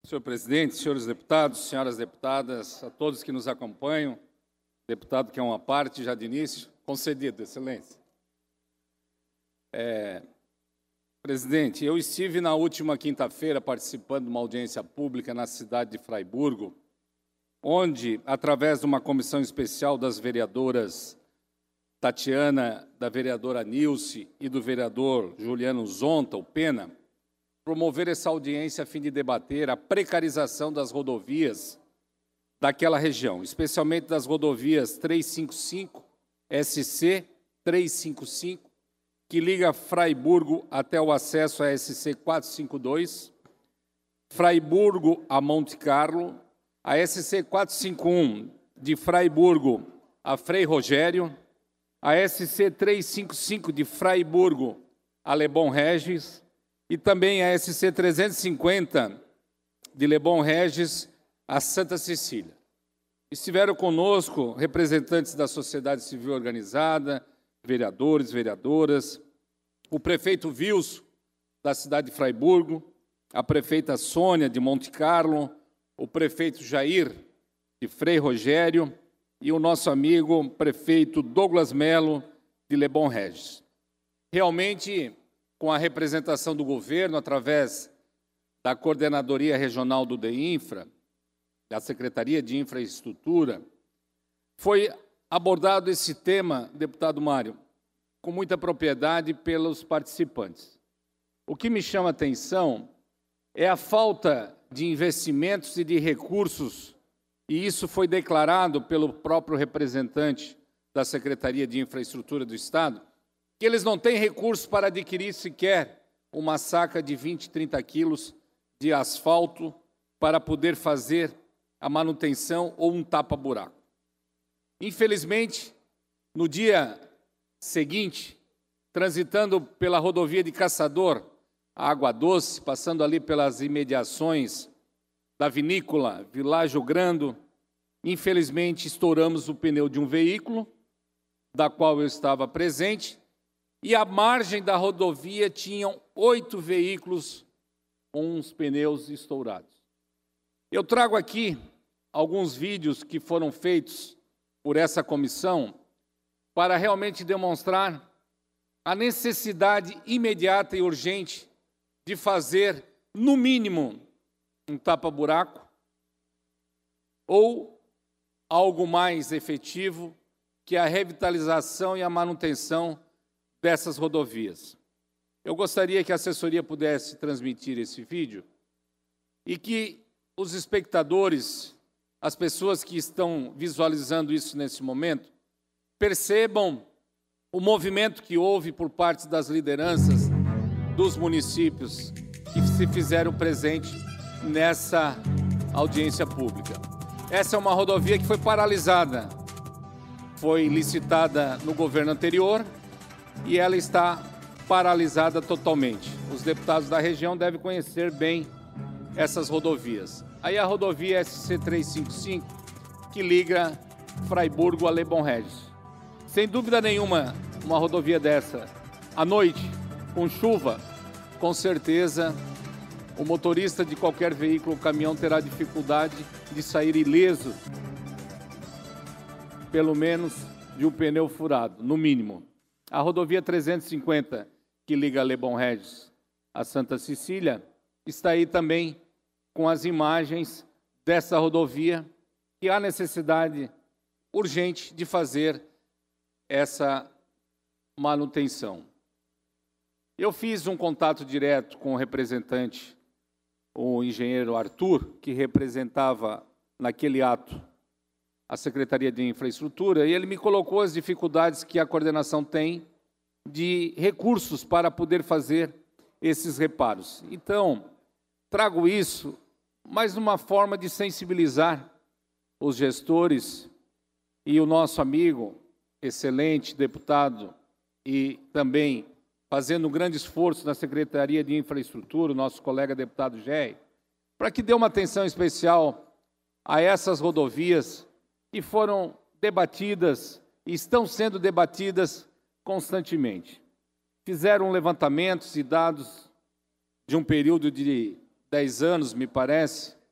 Senhor presidente, senhores deputados, senhoras deputadas, a todos que nos acompanham, deputado que é uma parte já de início, concedido, excelência. Presidente, eu estive na última quinta-feira participando de uma audiência pública na cidade de Fraiburgo, onde, através de uma comissão especial das vereadoras Tatiana, da vereadora Nilce e do vereador Juliano Zonta, o Pena, promover essa audiência a fim de debater a precarização das rodovias daquela região, especialmente das rodovias 355, SC 355, que liga Fraiburgo até o acesso à SC 452, Fraiburgo a Monte Carlo, a SC 451 de Fraiburgo a Frei Rogério, a SC 355 de Fraiburgo a Lebon Regis e também a SC 350 de Lebon Regis a Santa Cecília. Estiveram conosco representantes da sociedade civil organizada, vereadores, vereadoras, o prefeito Wilson, da cidade de Fraiburgo, a prefeita Sônia, de Monte Carlo, o prefeito Jair, de Frei Rogério, e o nosso amigo prefeito Douglas Melo, de Lebon Regis. Realmente, com a representação do governo, através da Coordenadoria Regional do DEINFRA, da Secretaria de Infraestrutura, foi abordado esse tema, deputado Mário, com muita propriedade pelos participantes. O que me chama a atenção é a falta de investimentos e de recursos, e isso foi declarado pelo próprio representante da Secretaria de Infraestrutura do Estado, que eles não têm recursos para adquirir sequer uma saca de 20, 30 quilos de asfalto para poder fazer a manutenção ou um tapa-buraco. Infelizmente, no dia seguinte, transitando pela rodovia de Caçador, a Água Doce, passando ali pelas imediações da vinícola Világio Grando, infelizmente estouramos o pneu de um veículo, da qual eu estava presente, e à margem da rodovia tinham 8 veículos com os pneus estourados. Eu trago aqui alguns vídeos que foram feitos por essa comissão para realmente demonstrar a necessidade imediata e urgente de fazer, no mínimo, um tapa-buraco ou algo mais efetivo, que é a revitalização e a manutenção dessas rodovias. Eu gostaria que a assessoria pudesse transmitir esse vídeo e que os espectadores, as pessoas que estão visualizando isso nesse momento, percebam o movimento que houve por parte das lideranças dos municípios que se fizeram presente nessa audiência pública. Essa é uma rodovia que foi paralisada, foi licitada no governo anterior e ela está paralisada totalmente. Os deputados da região devem conhecer bem essas rodovias. Aí a rodovia SC 355, que liga Fraiburgo a Lebon Regis. Sem dúvida nenhuma, uma rodovia dessa, à noite, com chuva, com certeza, o motorista de qualquer veículo ou caminhão terá dificuldade de sair ileso, pelo menos de um pneu furado, no mínimo. A rodovia 350, que liga Lebon Regis a Santa Cecília, está aí também com as imagens dessa rodovia, que há necessidade urgente de fazer essa manutenção. Eu fiz um contato direto com o representante, o engenheiro Arthur, que representava naquele ato a Secretaria de Infraestrutura, e ele me colocou as dificuldades que a coordenação tem de recursos para poder fazer esses reparos. Então, trago isso, mas numa forma de sensibilizar os gestores e o nosso amigo, excelente deputado, e também fazendo um grande esforço na Secretaria de Infraestrutura, o nosso colega deputado Géi, para que dê uma atenção especial a essas rodovias que foram debatidas e estão sendo debatidas constantemente. Fizeram levantamentos e dados de um período de 10 anos, me parece,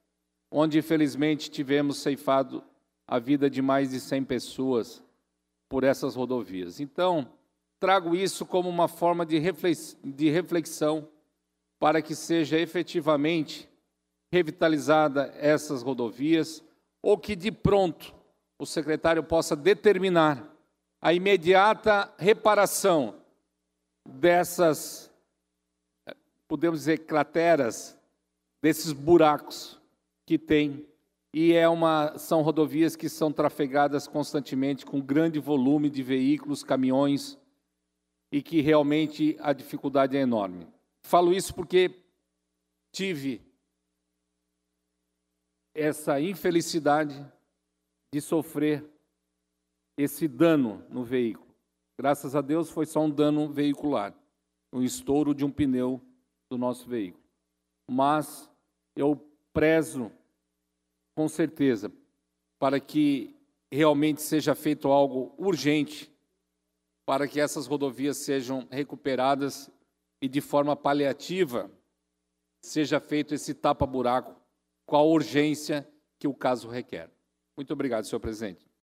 onde infelizmente tivemos ceifado a vida de mais de 100 pessoas por essas rodovias. Então, trago isso como uma forma de reflexão para que seja efetivamente revitalizada essas rodovias, ou que de pronto o secretário possa determinar a imediata reparação dessas, podemos dizer, crateras, desses buracos que tem, e são rodovias que são trafegadas constantemente com grande volume de veículos, caminhões, e que realmente a dificuldade é enorme. Falo isso porque tive essa infelicidade de sofrer esse dano no veículo. Graças a Deus foi só um dano veicular, um estouro de um pneu do nosso veículo. Mas eu prezo, com certeza, para que realmente seja feito algo urgente para que essas rodovias sejam recuperadas e, de forma paliativa, seja feito esse tapa-buraco com a urgência que o caso requer. Muito obrigado, senhor presidente.